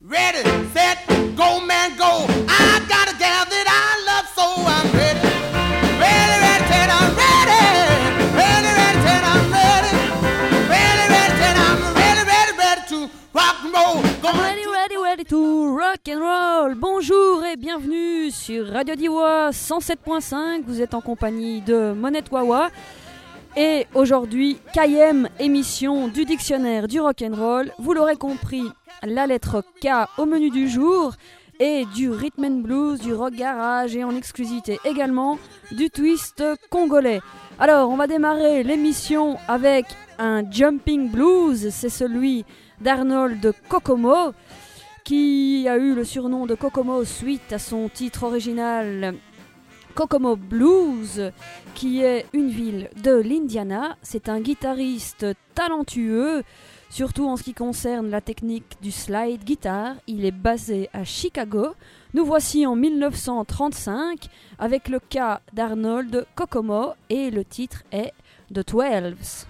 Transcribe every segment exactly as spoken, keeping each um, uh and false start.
Ready, set, go man go. I got a gal that I love so I'm ready. Ready, ready, set, I'm ready. Ready, ready, set, I'm ready. Ready, ready, set, I'm ready, ready, ready to rock and roll. I'm ready, ready, ready to rock and roll. Bonjour et bienvenue sur Radio Diwa cent sept point cinq. Vous êtes en compagnie de Monette Wawa. Et aujourd'hui, quatrième émission du dictionnaire du rock'n'roll. Vous l'aurez compris, la lettre K au menu du jour et du rhythm and blues, du rock garage et en exclusivité également du twist congolais. Alors, on va démarrer l'émission avec un jumping blues, c'est celui d'Arnold Kokomo qui a eu le surnom de Kokomo suite à son titre original Kokomo Blues, qui est une ville de l'Indiana. C'est un guitariste talentueux, surtout en ce qui concerne la technique du slide guitar. Il est basé à Chicago. Nous voici en dix-neuf cent trente-cinq avec le cas d'Arnold Kokomo et le titre est The Twelves.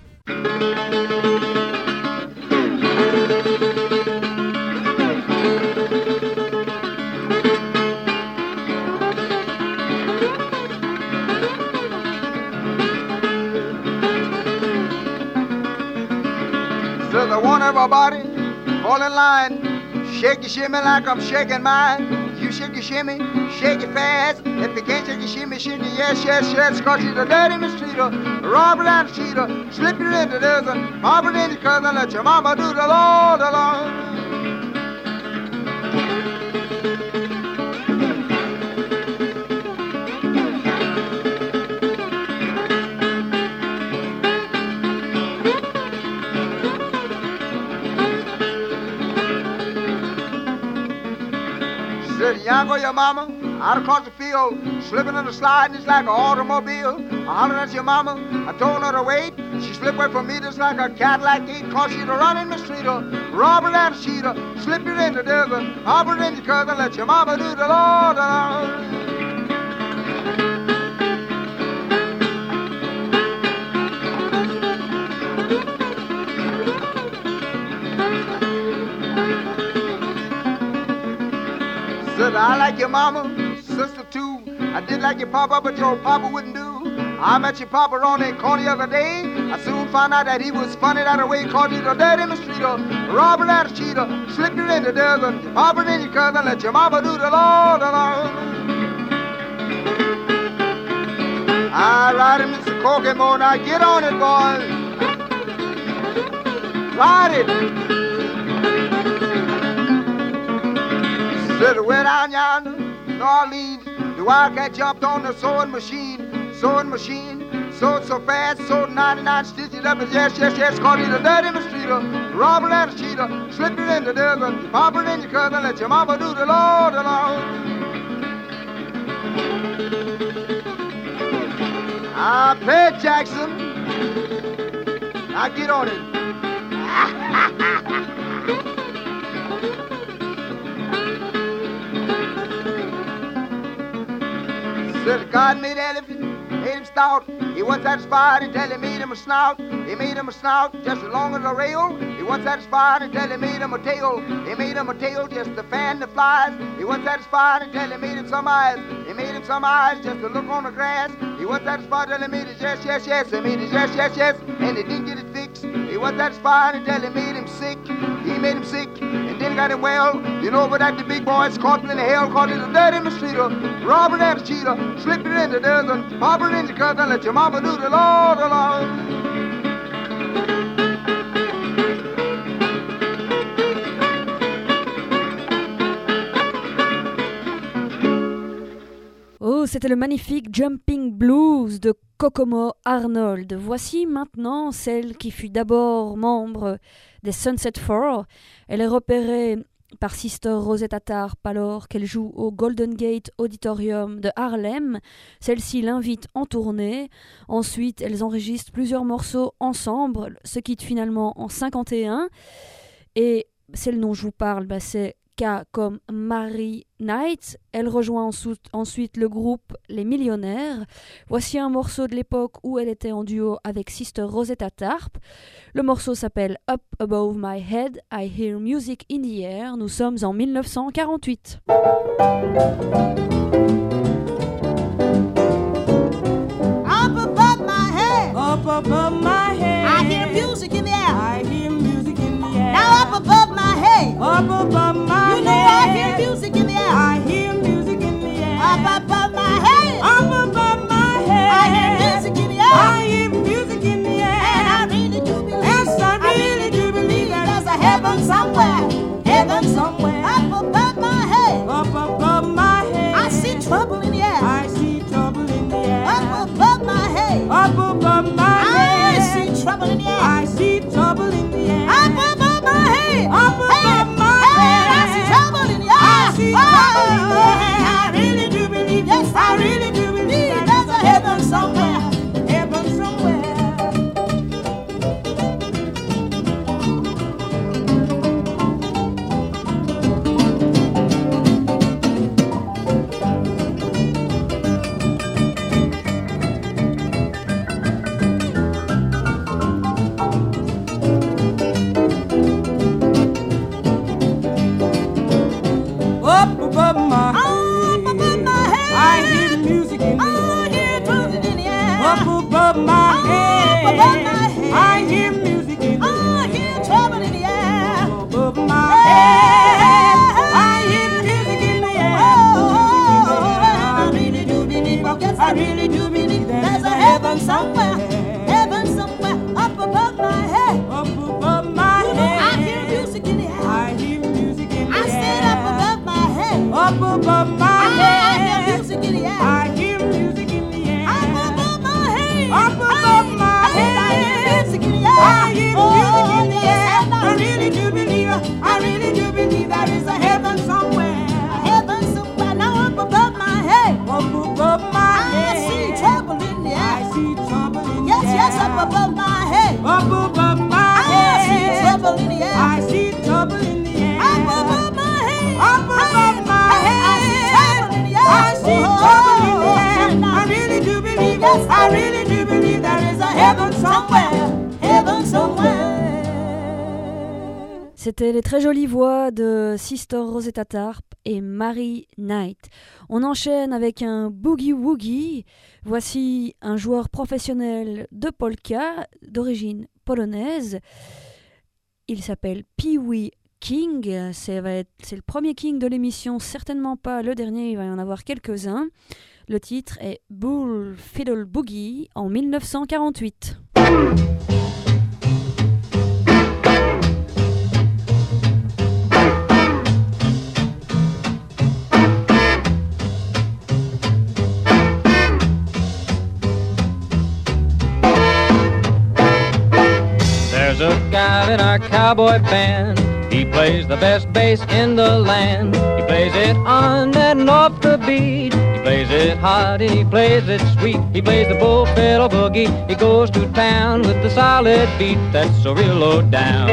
Says I want everybody fall in line. Shake your shimmy like I'm shaking mine. You shake your shimmy, shake it fast. If you can't shake your shimmy, shake it yes, yes, yes. Cause she's a dirty mistreater, a robber and a cheater. Slip you into this and pop it in your cousin. Let your mama do the Lord alone. Young or your mama, out across the field, slipping on the slide, and it's like an automobile. I hollered at your mama, I told her to wait. She slipped away from me just like a Cadillac gate, cause she's a running mistreater, robber and a cheater. Slip it in the desert, hop it in your cousin, let your mama do the Lord alone. I like your mama, sister too. I did like your papa, but your papa wouldn't do. I met your papa on the corner the other day. I soon found out that he was funny that way, cause he's a dirty mistreater, a robber and a cheater. Slip you in the desert, your papa and your cousin, let your mama do the Lord alone. All right, Mister Kokomo, now get on it, boys. Ride it. Said way down yonder, New Orleans, the wildcat jumped on the sewing machine, sewing machine, sewed so fast, sewed ninety-nine stitches up his yes, yes, yes, cause he's a dirty mistreater, robber and a cheater. Slip it in the desert, you pop it in your cousin, let your mama do the Lord alone. I play Jackson, now get on it. Said God made elephant, made him stout. He wasn't satisfied until he made him a snout. He made him a snout just as long as a rail. He wasn't satisfied until he made him a tail. He made him a tail just to fan the flies. He wasn't satisfied until he made him some eyes. He made him some eyes just to look on the grass. He wasn't satisfied until he made his yes, yes, yes. He made his yes, yes, yes, and he didn't get it fixed. He wasn't satisfied until he made him sick. He made him sick and then got him well. You know, but that the big boys caught him in the hell, caught him a dirty mistreater, robber and a cheater. Slip it in the desert, pop it in your cousin, let your mama do the Lord alone. Oh, c'était le magnifique Jumping Blues de Kokomo Arnold. Voici maintenant celle qui fut d'abord membre des Sunset Four. Elle est repérée par Sister Rosetta Tharpe alors qu'elle joue au Golden Gate Auditorium de Harlem. Celle-ci l'invite en tournée. Ensuite, elles enregistrent plusieurs morceaux ensemble, se quittent finalement en cinquante et un. Et celle dont je vous parle, bah, c'est ska comme Mary Knight. Elle rejoint ensuite, ensuite le groupe Les Millionnaires. Voici un morceau de l'époque où elle était en duo avec Sister Rosetta Tarp. Le morceau s'appelle Up Above My Head, I Hear Music in the Air. Nous sommes en dix-neuf cent quarante-huit. Up above my head, I hear music in the air. I hear music in the air. Now up above my head, Up above my you know head, I hear music in the air. I hear music in the air. Up above my head, Up above my head, I hear music in the air. I hear music in the air. And I really do believe, Yes, I really do believe that there's a heaven somewhere, heaven somewhere. Up above my head, Up above my head, I see trouble in the air. I see trouble in the air. Up above my head, Up above my I head, see trouble in the air. I see trouble in the air. Up above my head, Up above my hey, I head, see trouble in the air. I see trouble in the air. I really do believe, yes, I really do believe that there's a heaven somewhere. heaven somewhere. Up above my Up above my head, I hear music in the I hear air. trumpet in the air. Up above my Up head, above my head. I hear music in the I hear trouble in the air. above my head. I hear music in the air. Oh, I really do believe, oh, yes, I really do believe there's a heaven somewhere, heaven somewhere up above my head. Up above my You know, I head, hear music in the air. I hear music in the I air. stand up above my head. Up above my I hear head, music in the air. I hear music in the air. Up above my head. Up above my I hear head, music in the air. I hear music in the Oh, yes, air. and I really do believe, I really do believe there is a heaven somewhere. heaven somewhere now up above my head. Up above my I head, see trouble in the I air. see trouble in Yes, the air. yes, up above my head. Up above my I head, see trouble in the air. I see trouble in the air. Up above my head. Up above my I see trouble in the air. I see trouble in the air. Oh, I really do believe, Yes, I really do believe there is a heaven somewhere. Heaven somewhere. C'était les très jolies voix de Sister Rosetta Tarp et Mary Knight. On enchaîne avec un boogie woogie. Voici un joueur professionnel de polka d'origine polonaise. Il s'appelle Pee Wee King. C'est, va être- c'est le premier King de l'émission, certainement pas le dernier, il va y en avoir quelques-uns. Le titre est Bull Fiddle Boogie en dix-neuf cent quarante-huit. There's a guy in our cowboy band. He plays the best bass in the land. He plays it on and off the beat. He plays it hot and he plays it sweet. He plays the bull fiddle boogie. He goes to town with the solid beat that's so real low down.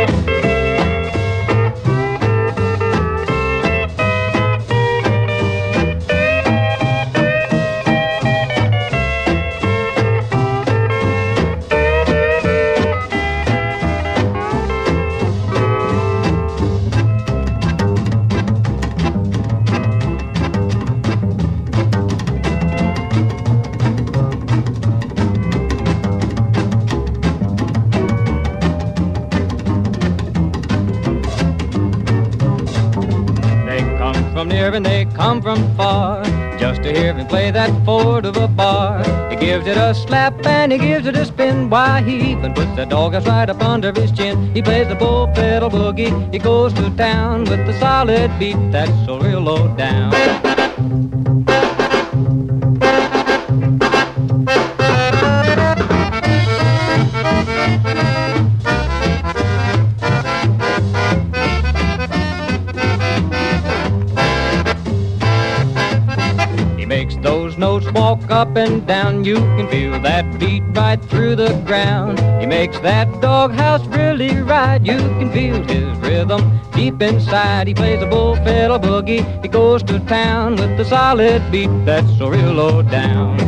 From near and they come from far, just to hear him play that Ford of a bar. He gives it a slap and he gives it a spin. Why, he even puts the doghouse right up under his chin. He plays the bull fiddle boogie. He goes to town with the solid beat that's so real low down. goats walk up and down. You can feel that beat right through the ground. He makes that doghouse really right. You can feel his rhythm deep inside. He plays a bull fiddle boogie. He goes to town with the solid beat that's so real low down.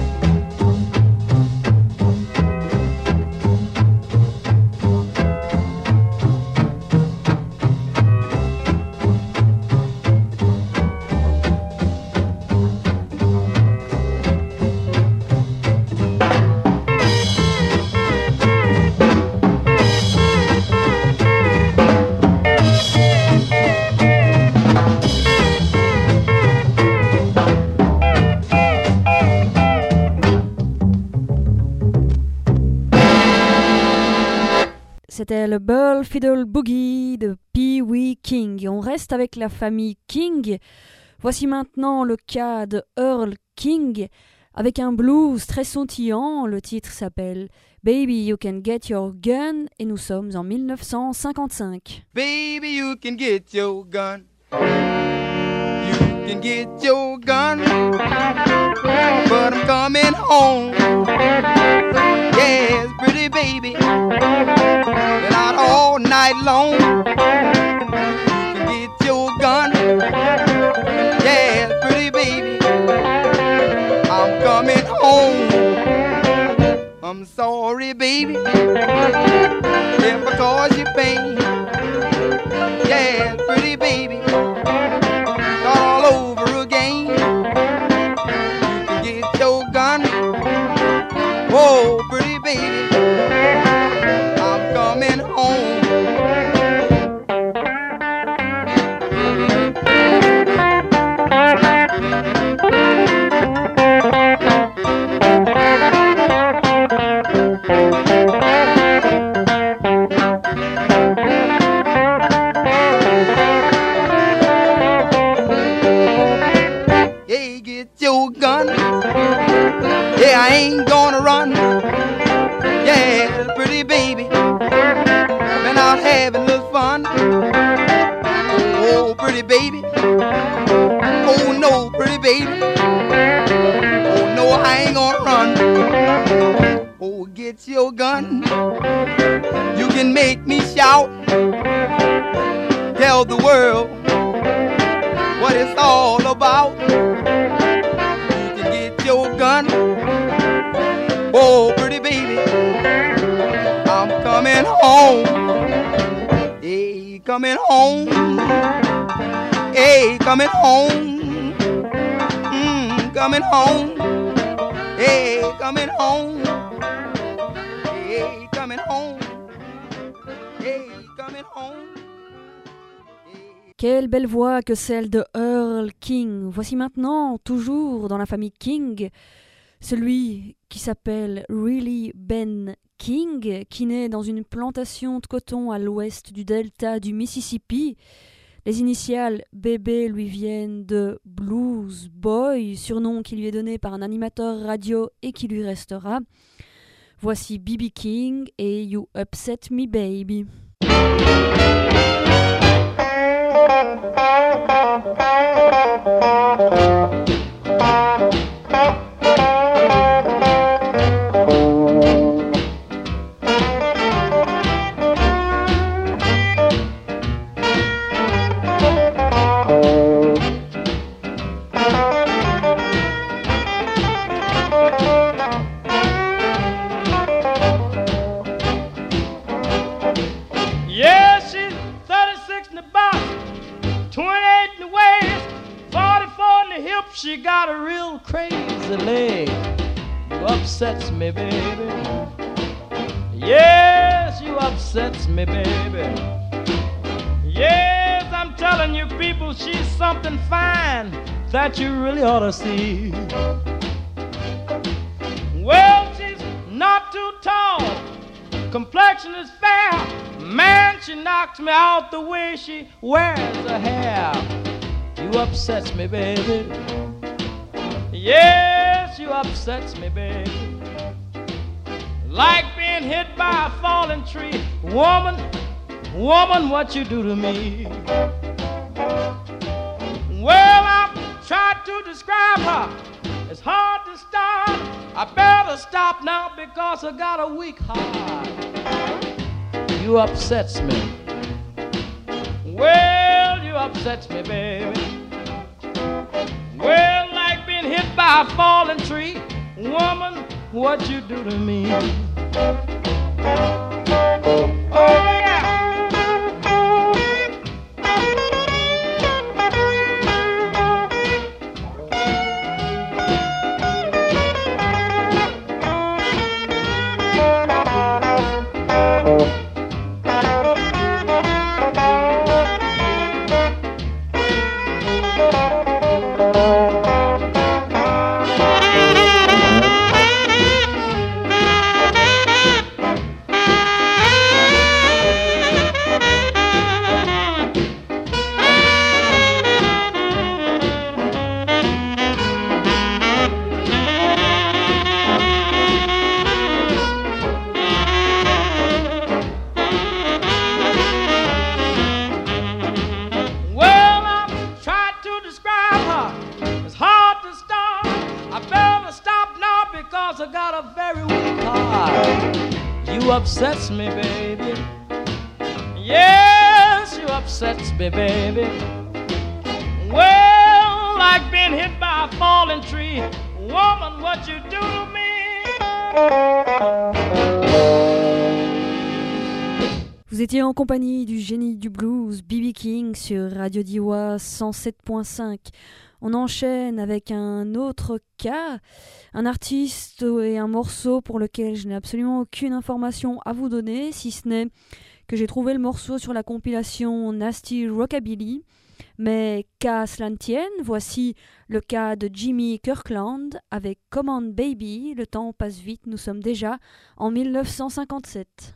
C'était le Bull Fiddle Boogie de Pee Wee King. Et on reste avec la famille King. Voici maintenant le cas de Earl King avec un blues très sautillant. Le titre s'appelle Baby You Can Get Your Gun et nous sommes en dix-neuf cent cinquante-cinq. Baby, you can get your gun. You can get your gun. But I'm coming home. Yes, pretty baby. Been out all night long. You can get your gun. Yes, pretty baby. I'm coming home. I'm sorry, baby, if I cause you pain. Yeah, pretty baby, start all over again. You can get your gun. Whoa, pretty baby, I'm coming home. Yeah, I ain't gonna run. Yeah, pretty baby, been out having a little fun. Oh, pretty baby. Oh no, pretty baby. Oh no, I ain't gonna run. Oh, get your gun. You can make me shout. Tell the world what it's all about. You can get your gun. Oh, pretty baby, I'm coming home. Hey, coming home. Hey, coming home. Mm, coming home. Hey, coming home. Hey, coming home. Hey, coming home. Quelle belle voix que celle de Earl King. Voici maintenant, toujours dans la famille King, celui qui s'appelle Really Ben King, qui naît dans une plantation de coton à l'ouest du delta du Mississippi. Les initiales B B lui viennent de Blues Boy, surnom qui lui est donné par un animateur radio et qui lui restera. Voici B B King et You Upset Me Baby. She got a real crazy leg. You upsets me, baby. Yes, you upsets me, baby. Yes, I'm telling you people, she's something fine that you really ought to see. Well, she's not too tall, complexion is fair. Man, she knocks me out the way she wears her hair. You upsets me, baby. Yes, you upsets me, baby. Like being hit by a falling tree. Woman, woman, what you do to me? Well, I've tried to describe her It's hard to start. I better stop now because I got a weak heart. You upsets me. Well, you upsets me, baby. Well, like being hit by a falling tree. Woman, what you do to me? Oh, yeah. Upsets me, baby. Yes, you upsets me, baby. Well, like being hit by a falling tree. Woman, what you do to me? Vous étiez en compagnie du génie du blues, B B King, sur Radio Diois cent sept point cinq. On enchaîne avec un autre cas, un artiste et un morceau pour lequel je n'ai absolument aucune information à vous donner, si ce n'est que j'ai trouvé le morceau sur la compilation Nasty Rockabilly. Mais qu'à cela ne tienne, voici le cas de Jimmy Kirkland avec Come On Baby. Le temps passe vite, nous sommes déjà en mille neuf cent cinquante-sept.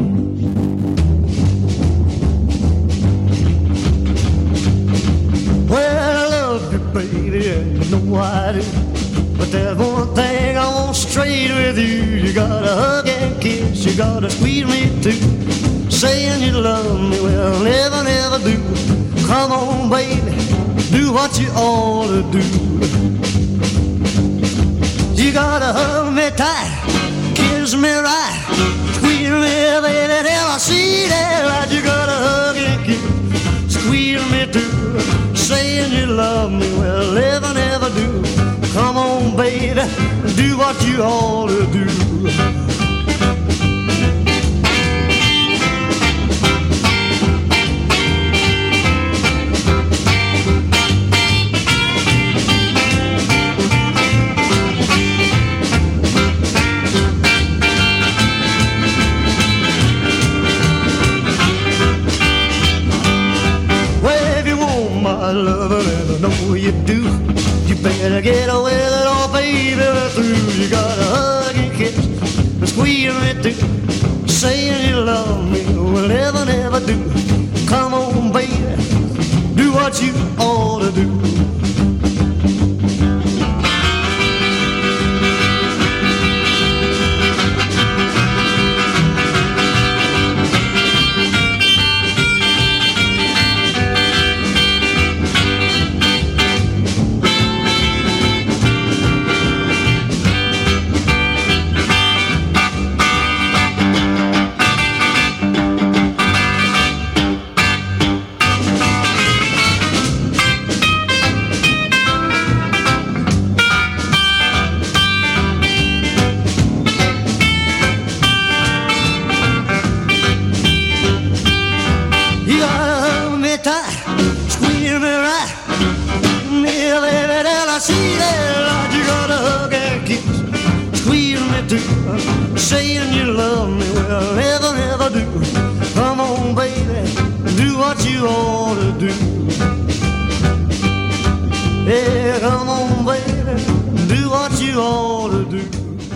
Well, I love you, baby, and you know I do. But there's one thing I want straight with you. You gotta hug and kiss, you gotta squeeze me too. Saying you love me, well, never, never do. Come on, baby, do what you ought to do. You gotta hug me tight, kiss me right, squeeze me, baby, till I see that light. You gotta hug and kiss, squeeze me too. Saying you love me, well, never, never do. Come on, baby, do what you ought to do. My lover, and I know you do. You better get away with it, oh baby, we're through. You gotta hug and kiss and squeeze me too. Saying you love me, will never, never do. Come on, baby, do what you ought to do. Saying you love me, well, never, never do. Come on, baby, do what you ought to do. Yeah, come on, baby, do what you ought to do.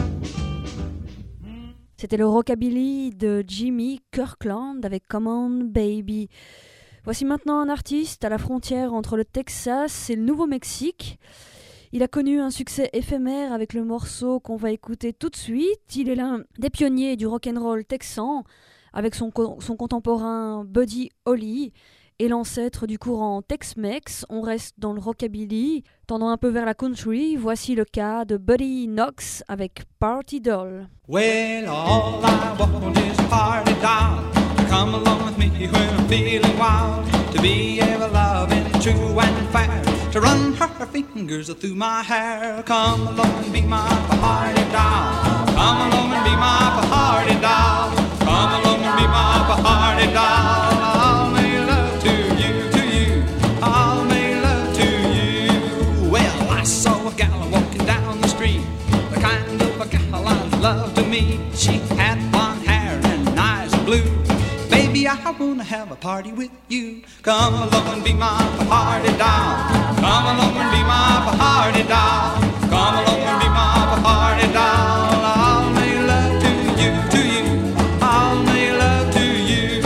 C'était le rockabilly de Jimmy Kirkland avec Come On Baby. Voici maintenant un artiste à la frontière entre le Texas et le Nouveau-Mexique. Il a connu un succès éphémère avec le morceau qu'on va écouter tout de suite. Il est l'un des pionniers du rock'n'roll texan avec son, co- son contemporain Buddy Holly. est l'ancêtre du courant Tex-Mex. On reste dans le rockabilly, tendant un peu vers la country. Voici le cas de Buddy Knox avec Party Doll. Well, all I want is a party doll to come along with me when I'm feeling wild, to be ever loving, true and fair, to run her fingers through my hair. Come along and be my party doll. Come along and be my party doll. Come along and be my party doll. I'll make love to you, to you. I'll make love to you. Well, I saw a gal walking down the street, the kind of a gal I love to meet. She had blonde hair and eyes of blue. Baby, I wanna have a party with you. Come along and be my party doll. Come along and be my party doll. Come along and be my party doll. I'll make love to you, to you. I'll make love to you.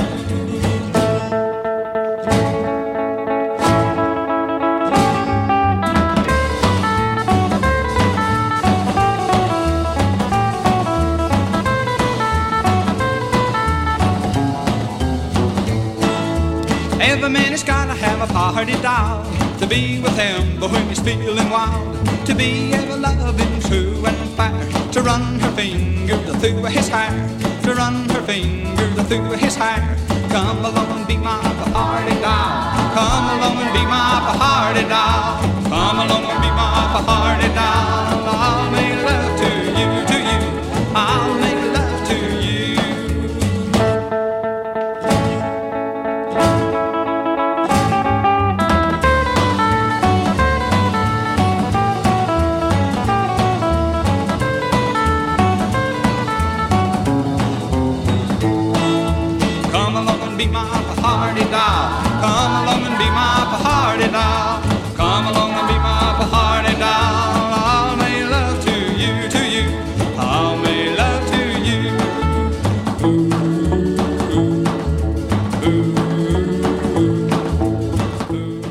Every man has gotta have a party doll to be with him, but when he's feeling wild, to be ever loving, true and fair, to run her fingers through his hair, to run her fingers through his hair. Come along and be my party doll. Come along and be my party doll. Come along and be my party doll. I'll make love to you, to you. I'll make love to you. Be my party doll. Come along and be my party doll. Come along and be my party doll. I'll make love to you, to you. I'll make love to you. Ooh, ooh, ooh, ooh.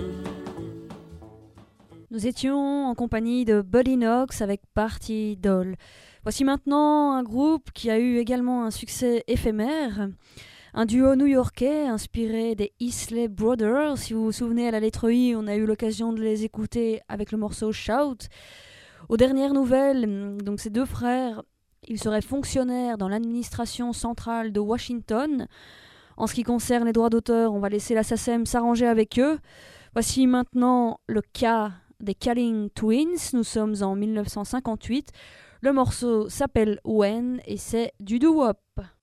Nous étions en compagnie de Buddy Knox avec Party Doll. Voici maintenant un groupe qui a eu également un succès éphémère. Un duo new-yorkais inspiré des Isley Brothers. Si vous vous souvenez, à la lettre I, on a eu l'occasion de les écouter avec le morceau Shout. Aux dernières nouvelles, donc ces deux frères, ils seraient fonctionnaires dans l'administration centrale de Washington. En ce qui concerne les droits d'auteur, on va laisser la S A C E M s'arranger avec eux. Voici maintenant le cas des Calling Twins. Nous sommes en dix-neuf cent cinquante-huit. Le morceau s'appelle When et c'est du doo-wop.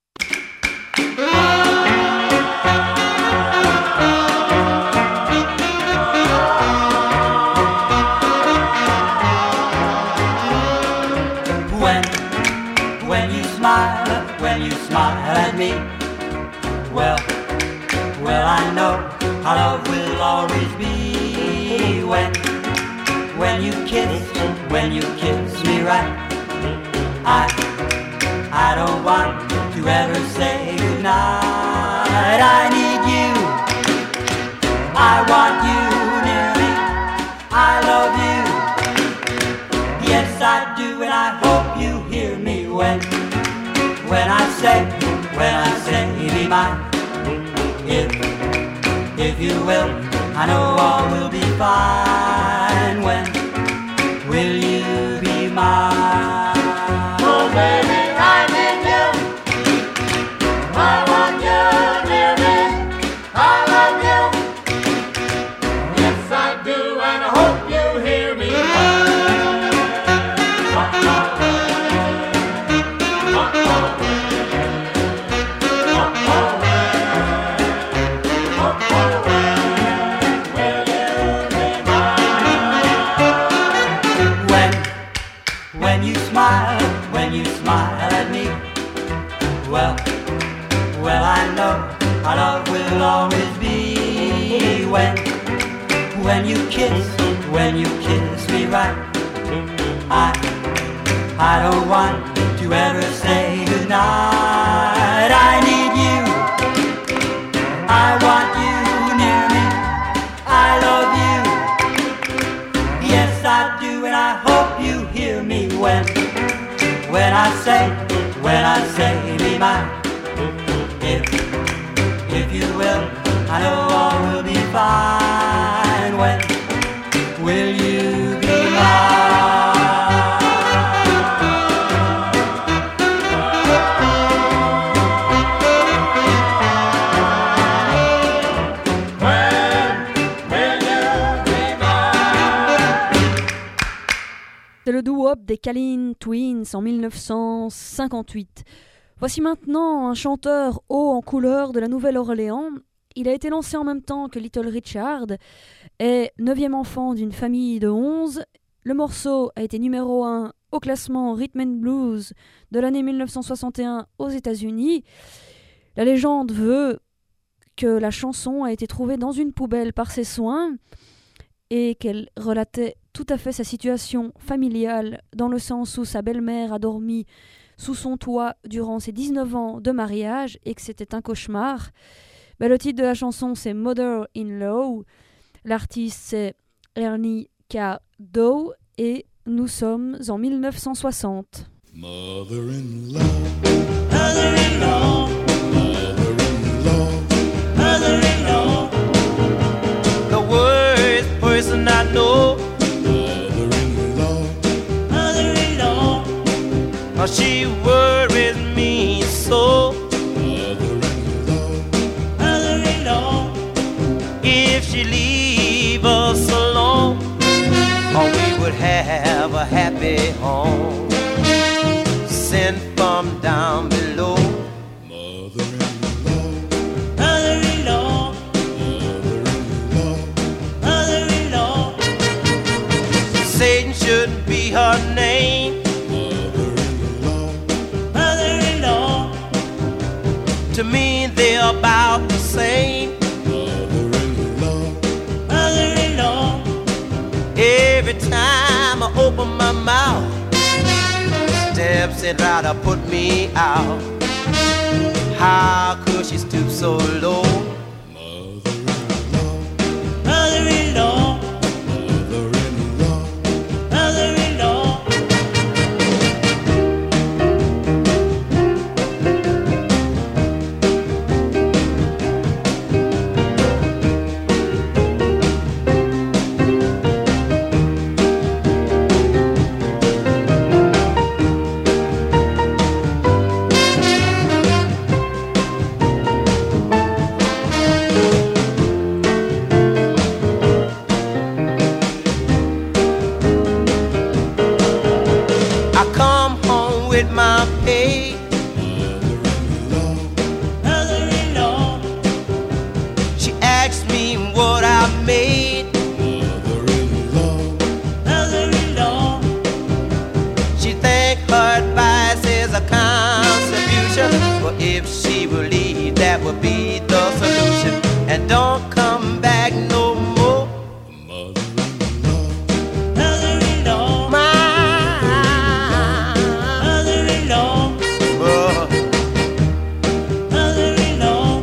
When, when you smile, when you smile at me, well, well I know our love will always be. When, when you kiss, when you kiss me right, I, I don't want to ever say goodnight. I need you, I want you near me, I love you, yes I do, and I hope you hear me when, when I say, when I say be mine. If, if you will, I know all will be fine. When will you be mine? Oh baby, I need you, I want you near me, I love you, yes I do, and I hope you hear me. When, when you smile, when you smile at me, well, well I know our love will always be. When, when you kiss, when you kiss me right, I, I don't want to ever say goodnight. I need you, I want you near me, I love you, yes I do, and I hope you hear me when, when I say, when I say be mine. If, if you will, I know all will be fine. When will you be mine? C'est le doo-wop des Kalin Twins en mille neuf cent cinquante-huit. Voici maintenant un chanteur haut en couleur de la Nouvelle-Orléans. Il a été lancé en même temps que Little Richard, est neuvième enfant d'une famille de onze. Le morceau a été numéro un au classement Rhythm and Blues de l'année mille neuf cent soixante et un aux États-Unis. La légende veut que la chanson a été trouvée dans une poubelle par ses soins et qu'elle relatait tout à fait sa situation familiale, dans le sens où sa belle-mère a dormi sous son toit durant ses dix-neuf ans de mariage et que c'était un cauchemar. Ben, le titre de la chanson, c'est Mother-in-Law. L'artiste, c'est Ernie K. Doe et nous sommes en mille neuf cent soixante. Mother-in-law, mother-in-law, mother-in-law, mother-in-law, The worst person I know. mother-in-law, Mother-in-law, oh, she worries me so. Mother-in-law, if she leave us alone, oh, we would have a happy home. Sent from down below. mother-in-law, Mother-in-law, mother-in-law, mother-in-law, Satan shouldn't be her name. mother-in-law, Mother-in-law, to me they're about the same. mother-in-law, Mother-in-law, every time I open my mouth, steps and try to put me out. How could she stoop so low? mother-in-law, Mother-in-law, mother-in-law, mother-in-law, I come home with my pay. Mother-in-law, she asks me what I made. Mother-in-law, she think her advice is a contribution. But if she will leave, that would be the solution. And don't come back no more. Mother-in-law, my mother-in-law, oh. Mother-in-law,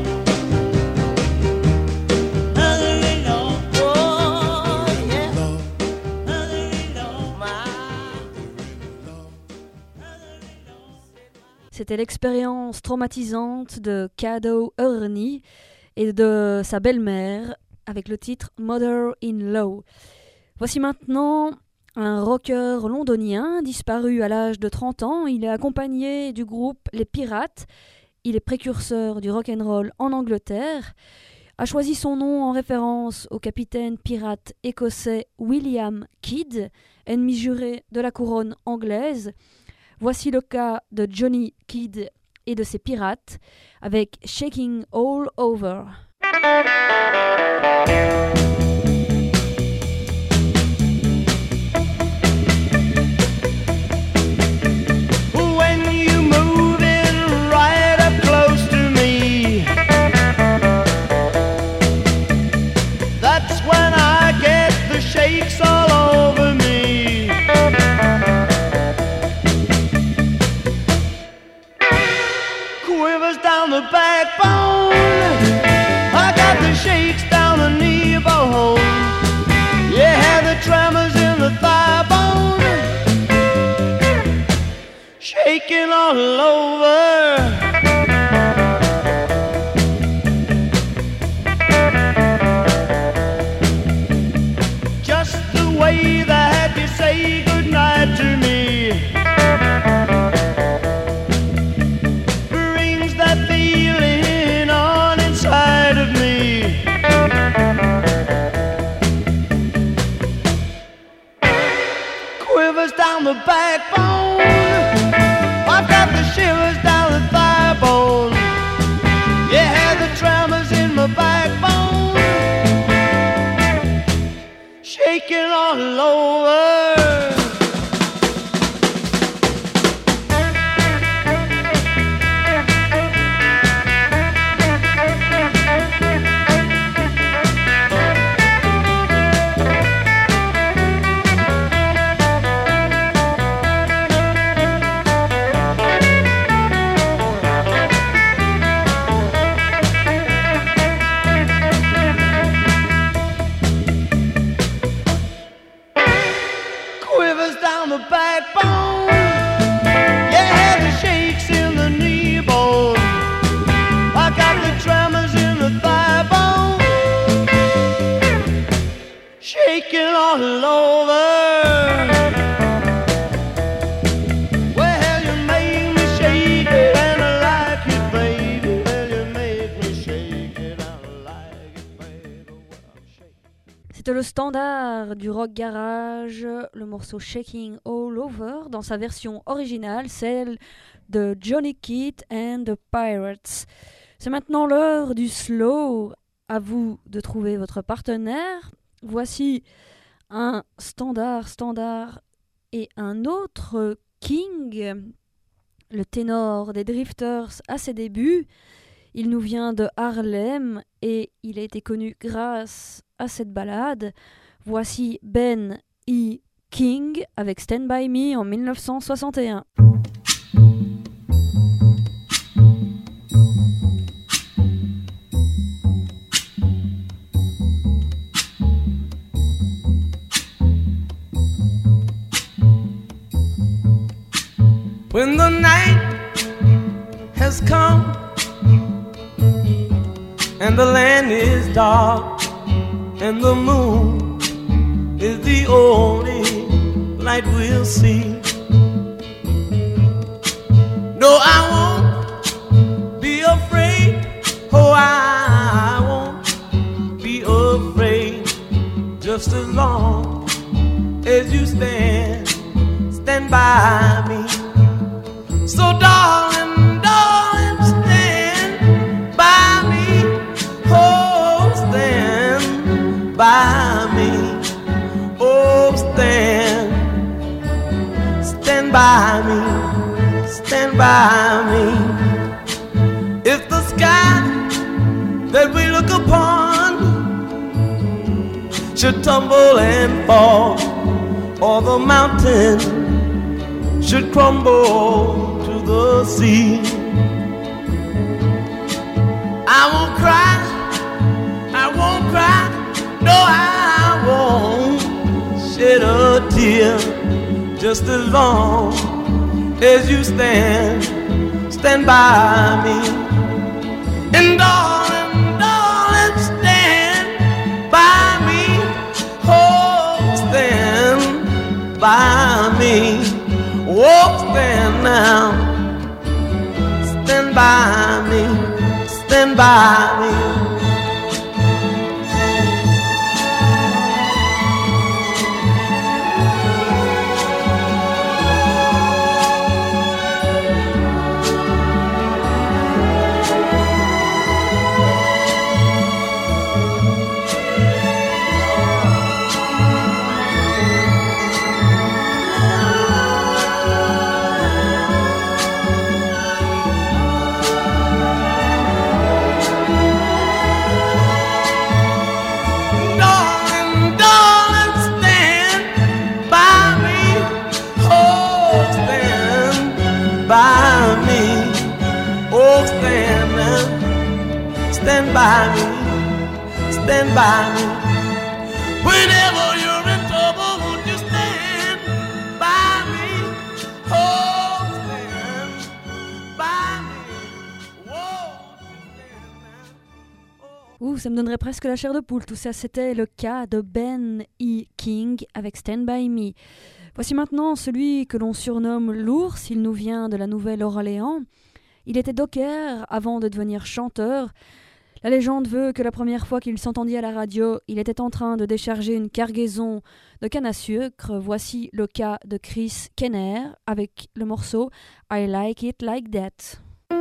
mother-in-law, oh yeah, mother-in-law, my. C'était l'expérience traumatisante de Caddo Ernie et de sa belle-mère avec le titre Mother-in-Law. Voici maintenant un rocker londonien disparu à l'âge de trente ans. Il est accompagné du groupe Les Pirates. Il est précurseur du rock'n'roll en Angleterre. A choisi son nom en référence au capitaine pirate écossais William Kidd, ennemi juré de la couronne anglaise. Voici le cas de Johnny Kidd et de ses pirates avec Shaking All Over. When you move it right up close to me, that's when I get the shakes all over me. Quivers down the backbone, I got the shakes down the knee bone. way that you say goodnight to me brings that feeling on inside of me. Quivers down the backbone, I've got the shivers down the thigh bone. Yeah, the tremors in my backbone, shaking all over. All over. Well, you make me shake it and I like it, baby. Well, you make me shake it and I like it, baby. Well, shake it. C'était le standard du rock garage, le morceau Shaking All Over, dans sa version originale, celle de Johnny Keith and the Pirates. C'est maintenant l'heure du slow. À vous de trouver votre partenaire. Voici un standard, standard et un autre king, le ténor des Drifters à ses débuts. Il nous vient de Harlem et il a été connu grâce à cette ballade. Voici Ben E. King avec Stand By Me en dix-neuf cent soixante et un. When the night has come and the land is dark and the moon is the only light we'll see, no, I won't be afraid. Oh, I won't be afraid. Just as long as you stand, stand by me. So darling, darling, stand by me. Oh, stand by me. Oh, stand, stand by me. Stand by me. If the sky that we look upon should tumble and fall, or the mountain should crumble to the sea, I won't cry, I won't cry, no, I won't shed a tear. Just as long as you stand, stand by me. And darling, darling, stand by me. Oh, stand by me. Oh, stand now, stand by me, stand by me. Stand by me, stand by me. Whenever you're in trouble, won't you stand by me? Oh, stand by me. Whoa, stand by. Oh. ça me donnerait presque la chair de poule. Tout ça, c'était le cas de Ben E. King avec Stand By Me. Voici maintenant celui que l'on surnomme l'ours. Il nous vient de la Nouvelle-Orléans. Il était docker avant de devenir chanteur. La légende veut que la première fois qu'il s'entendit à la radio, il était en train de décharger une cargaison de canne à sucre. Voici le cas de Chris Kenner avec le morceau I Like It Like That.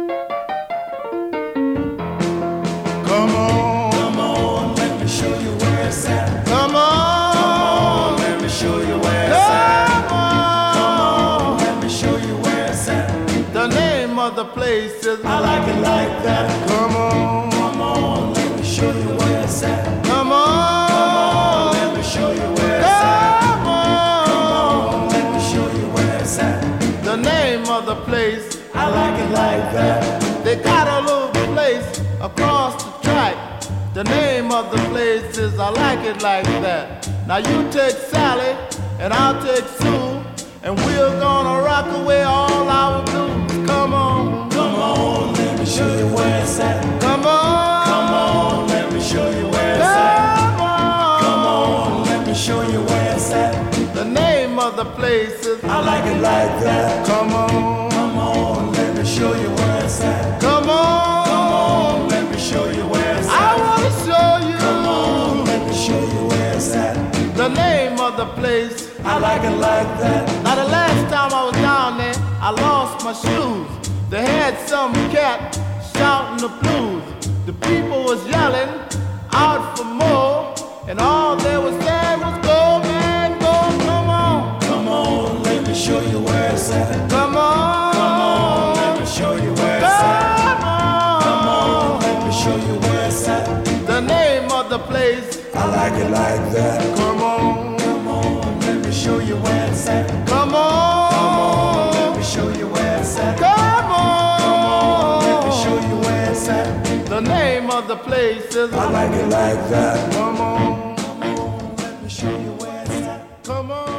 Come on, come on, let me show you where it's at. Come on, come on, let me show you where it's at. Come on, come on, let me show you where it's at. The name of the place is I Like It Like That. Come on, come on, let me show you where it's at. Come on, come on, let me show you where it's at. Come on, come on, let me show you where it's at. The name of the place I Like It Like That. They got a little place across the track. The name of the place is I Like It Like That. Now you take Sally and I'll take Sue, and we're gonna rock away all our blues. Come on, come on, let me show you where it's at. Come on, come on, let me show you where it's at. Come on, come on, let me show you where it's at. The name of the place is I Like It Like That. Come on, come on, let me show you where it's at. Come on, come on, let me show you where it's at. I wanna show you. Come on, let me show you where it's at. The name of the place I Like It Like That. Now the last time I was down there, I lost my shoes. They had some cat shouting the blues. The people was yelling out for more, and all they was saying was go man go. Come on, come on, let me show you where it's at. Come on, come on, let me show you where it's at. Come on, come on, let me show you where it's at. The name of the place I Like It Like That. Come on, come on, let me show you where it's at. Come on, come on, let me show you where it's at. Come on, come on, let me show you where it's at. The name of the place is I Like It Like That. Come on, come on, let me show you where it's at. Come on.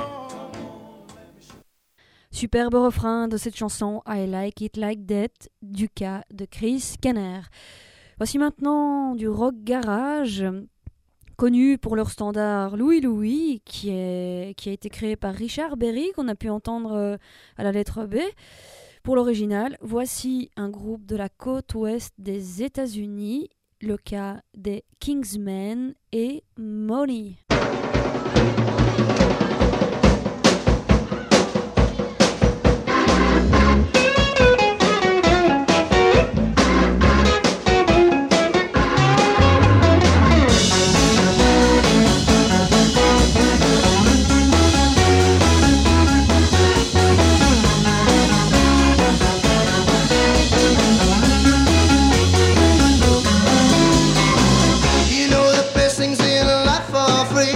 Superbe refrain de cette chanson I Like It Like That du cas de Chris Kenner. Voici maintenant du rock garage, connu pour leur standard Louie Louie, qui, est, qui a été créé par Richard Berry, qu'on a pu entendre à la lettre B. Pour l'original, voici un groupe de la côte ouest des États-Unis, le cas des Kingsmen et Money. You know the best things in life are free.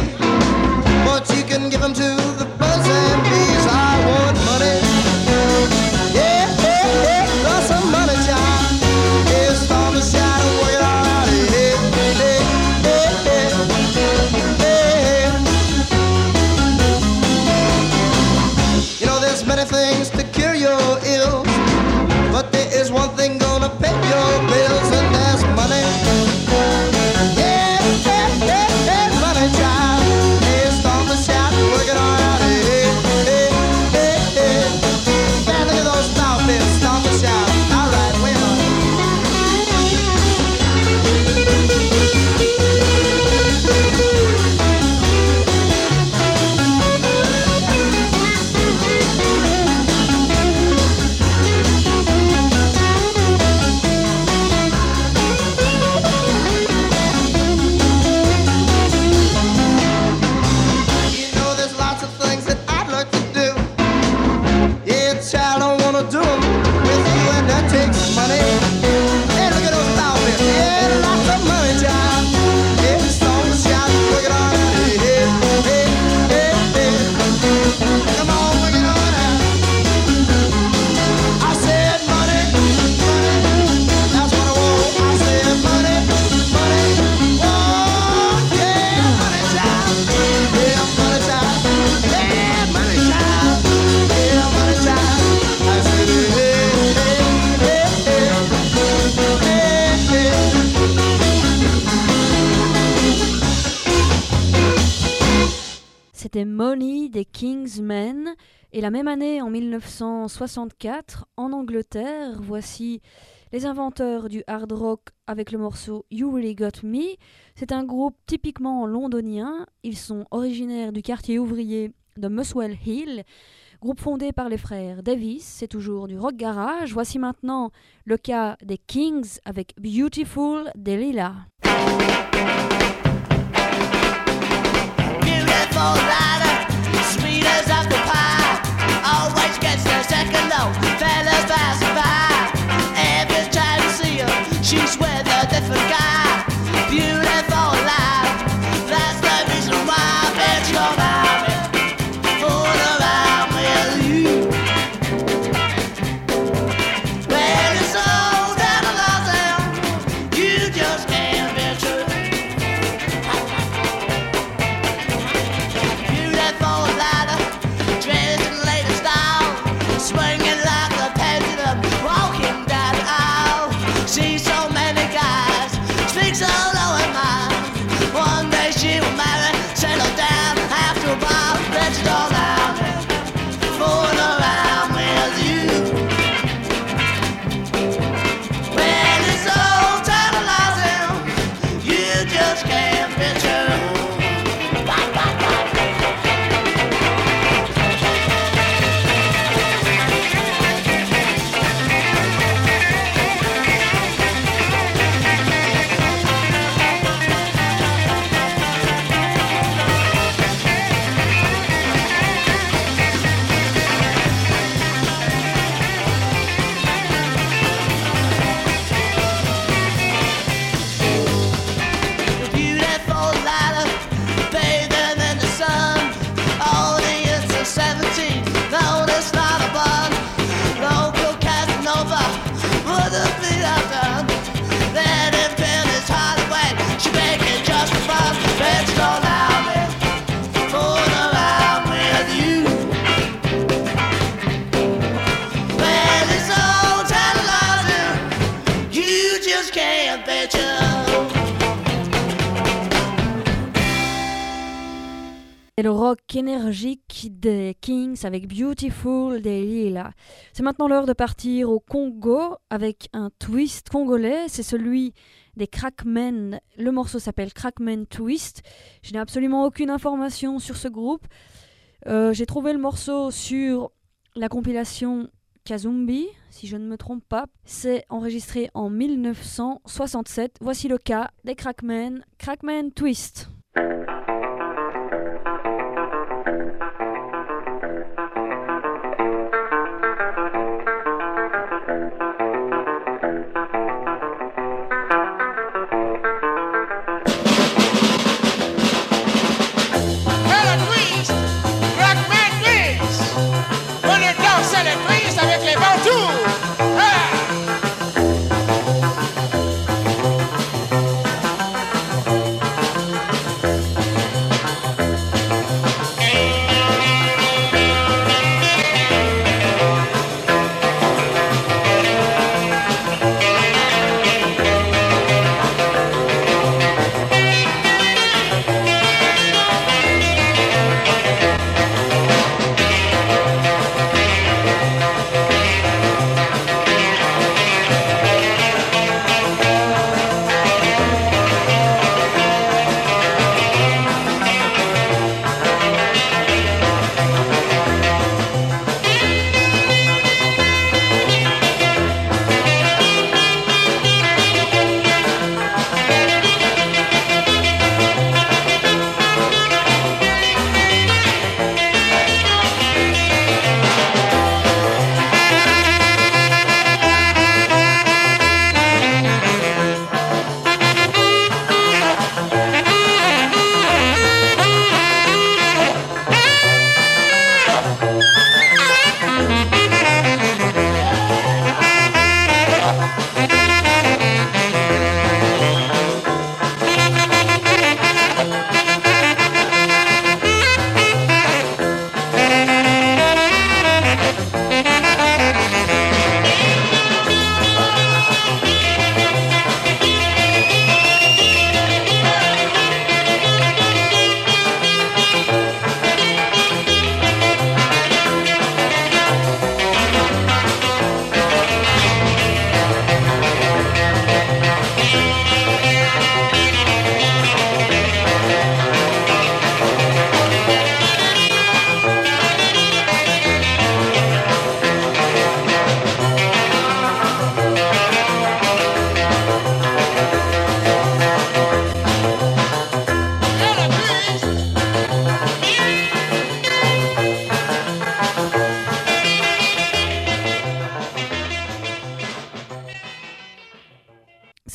c'était Money des Kingsmen. Et la même année, en mille neuf cent soixante-quatre, en Angleterre, voici les inventeurs du hard rock avec le morceau You Really Got Me. C'est un groupe typiquement londonien. Ils sont originaires du quartier ouvrier de Muswell Hill. Groupe fondé par les frères Davis, c'est toujours du rock garage. Voici maintenant le cas des Kings avec Beautiful Delilah. Beautiful rider, sweet as apple pie, always gets the second note, fellas pass by. Every time you see her, she's with a different guy. Beautiful life, that's the reason why I bet you're about it. Fool around with you. Well, it's so that I lost them, you just can't be true. Beautiful ladder, dressed in latest style, swinging like a pendulum, walking down the aisle. See so many guys, speak so low in mind. One day she will marry, settle down after a while, bet you don't have it, fooling around with you. Well, it's so tantalizing, you just can't picture. Beautiful ladder, bathing in the sun. Only it's a seventeen, no, it's not a bun. Local Casanova, would have been done. Then it been his heart away, she make it just for fun. Bet you don't have it, fooling around with you. Well, it's so tantalizing, you just can't bet you. Et le rock énergique des Kings avec Beautiful Delilah. C'est maintenant l'heure de partir au Congo avec un twist congolais. C'est celui des Crackmen. Le morceau s'appelle Crackmen Twist. Je n'ai absolument aucune information sur ce groupe. Euh, j'ai trouvé le morceau sur la compilation Kazumbi, si je ne me trompe pas. C'est enregistré en mille neuf cent soixante-sept. Voici le cas des Crackmen. Crackmen Twist. Avec les ventouses. Ah!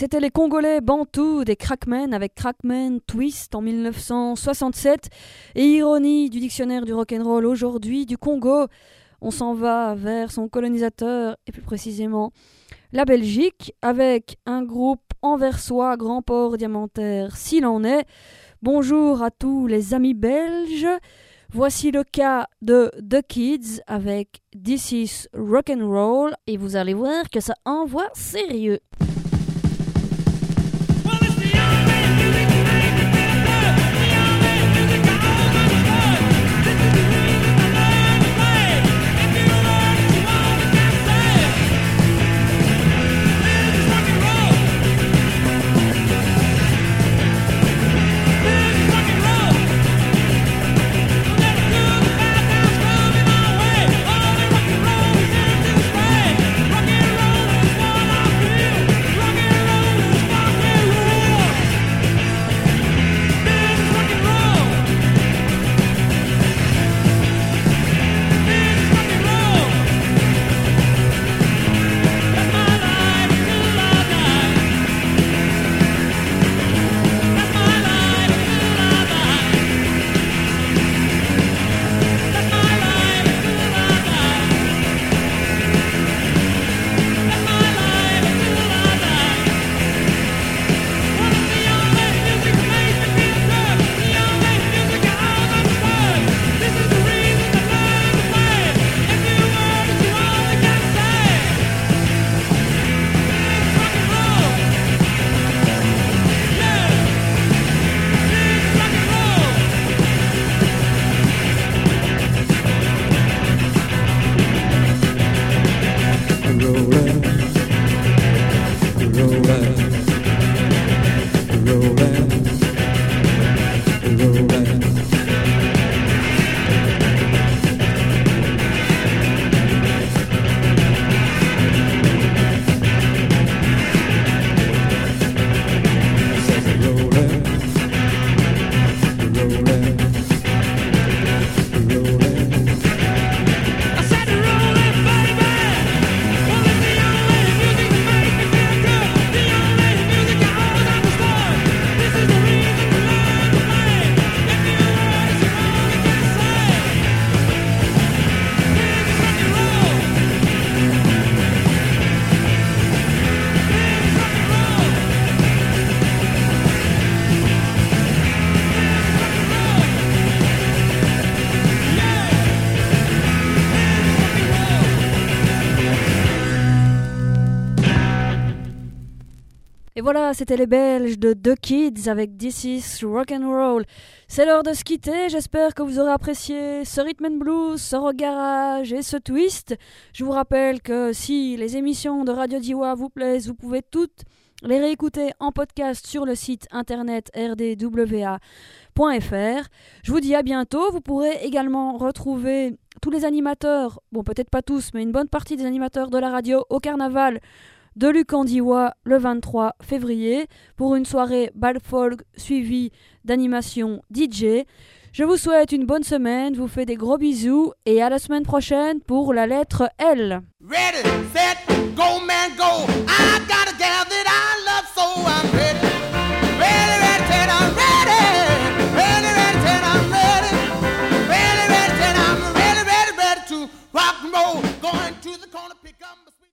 c'était les Congolais Bantou des Crackmen avec Crackman Twist en mille neuf cent soixante-sept. Et ironie du dictionnaire du rock'n'roll aujourd'hui, du Congo, on s'en va vers son colonisateur et plus précisément la Belgique avec un groupe anversois, Grand Port Diamantaire, s'il en est. Bonjour à tous les amis belges. Voici le cas de The Kids avec This is Rock'n'Roll et vous allez voir que ça envoie sérieux. Et voilà, c'était les Belges de The Kids avec This is Rock'n'Roll. C'est l'heure de se quitter, j'espère que vous aurez apprécié ce rhythm and blues, ce rock garage et ce twist. Je vous rappelle que si les émissions de Radio Diois vous plaisent, vous pouvez toutes les réécouter en podcast sur le site internet r d w a point f r. Je vous dis à bientôt, vous pourrez également retrouver tous les animateurs, bon peut-être pas tous, mais une bonne partie des animateurs de la radio au carnaval de Lucandiwa le vingt-trois février pour une soirée bal folk suivie d'animation D J. Je vous souhaite une bonne semaine, je vous fais des gros bisous et à la semaine prochaine pour la lettre L. Ready, set, go man go. I got a gal that I love so I'm ready. Ready, ready, set, I'm ready. Ready, ready, set, I'm ready. Ready, ready, set, I'm ready, ready, ready to rock and roll. Going to the corner, pick up my